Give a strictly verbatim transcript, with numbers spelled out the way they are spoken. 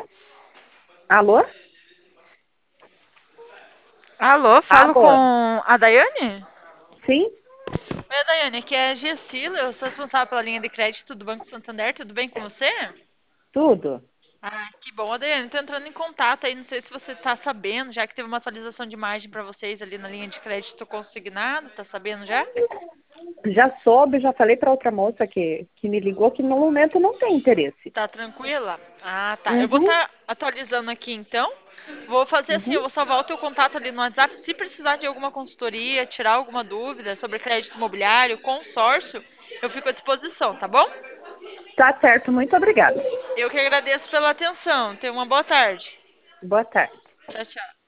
Alô? Alô, falo Alô? com a Daiane? Sim? Oi, Daiane, aqui é a Gessila, eu sou responsável pela linha de crédito do Banco Santander, tudo bem com você? Tudo? Ah, que bom, a Daiane, tô entrando em contato aí, não sei se você tá sabendo, já que teve uma atualização de imagem para vocês ali na linha de crédito consignado, tá sabendo já? Já soube, já falei para outra moça que, que me ligou que no momento não tem interesse. Tá tranquila? Ah, tá. Eu vou Uhum, estar atualizando aqui então. Vou fazer assim, eu uhum. vou salvar o teu contato ali no WhatsApp. Se precisar de alguma consultoria, tirar alguma dúvida sobre crédito imobiliário, consórcio, eu fico à disposição, tá bom? Tá certo, muito obrigada. Eu que agradeço pela atenção. Tenha uma boa tarde. Boa tarde. Tchau, tchau.